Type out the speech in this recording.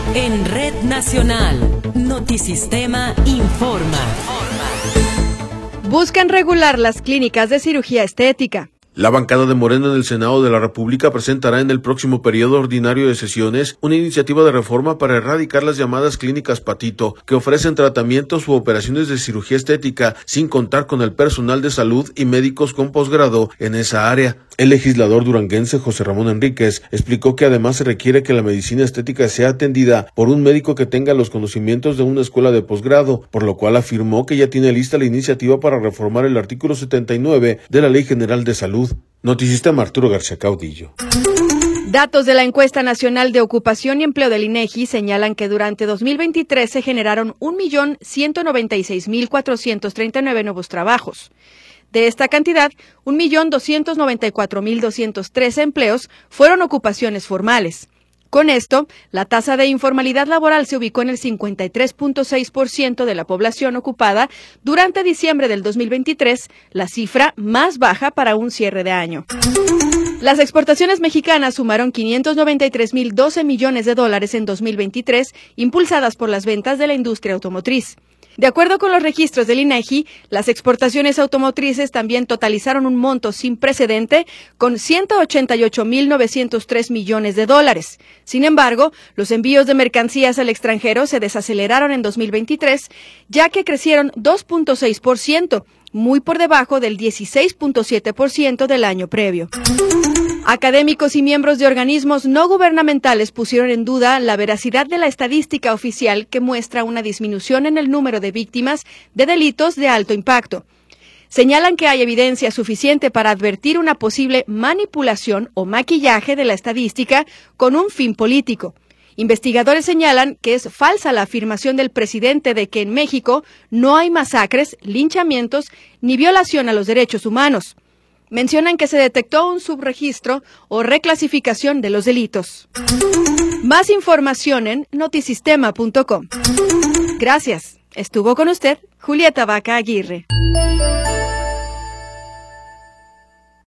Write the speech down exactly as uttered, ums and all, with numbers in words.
En Red Nacional, Notisistema informa. Buscan regular las clínicas de cirugía estética. La bancada de Morena en el Senado de la República presentará en el próximo periodo ordinario de sesiones una iniciativa de reforma para erradicar las llamadas clínicas patito, que ofrecen tratamientos u operaciones de cirugía estética sin contar con el personal de salud y médicos con posgrado en esa área. El legislador duranguense José Ramón Enríquez explicó que además se requiere que la medicina estética sea atendida por un médico que tenga los conocimientos de una escuela de posgrado, por lo cual afirmó que ya tiene lista la iniciativa para reformar el artículo setenta y nueve de la Ley General de Salud. Notisistema Arturo García Caudillo. Datos de la Encuesta Nacional de Ocupación y Empleo del INEGI señalan que durante dos mil veintitrés se generaron un millón ciento noventa y seis mil cuatrocientos treinta y nueve nuevos trabajos. De esta cantidad, un millón doscientos noventa y cuatro mil doscientos trece empleos fueron ocupaciones formales. Con esto, la tasa de informalidad laboral se ubicó en el cincuenta y tres punto seis por ciento de la población ocupada durante diciembre del dos mil veintitrés, la cifra más baja para un cierre de año. Las exportaciones mexicanas sumaron quinientos noventa y tres mil doce millones de dólares en dos mil veintitrés, impulsadas por las ventas de la industria automotriz. De acuerdo con los registros del INEGI, las exportaciones automotrices también totalizaron un monto sin precedente con ciento ochenta y ocho mil novecientos tres millones de dólares. Sin embargo, los envíos de mercancías al extranjero se desaceleraron en dos mil veintitrés, ya que crecieron dos punto seis por ciento, muy por debajo del dieciséis punto siete por ciento del año previo. Académicos y miembros de organismos no gubernamentales pusieron en duda la veracidad de la estadística oficial que muestra una disminución en el número de víctimas de delitos de alto impacto. Señalan que hay evidencia suficiente para advertir una posible manipulación o maquillaje de la estadística con un fin político. Investigadores señalan que es falsa la afirmación del presidente de que en México no hay masacres, linchamientos ni violación a los derechos humanos. Mencionan que se detectó un subregistro o reclasificación de los delitos. Más información en notisistema punto com. Gracias. Estuvo con usted Julieta Vaca Aguirre.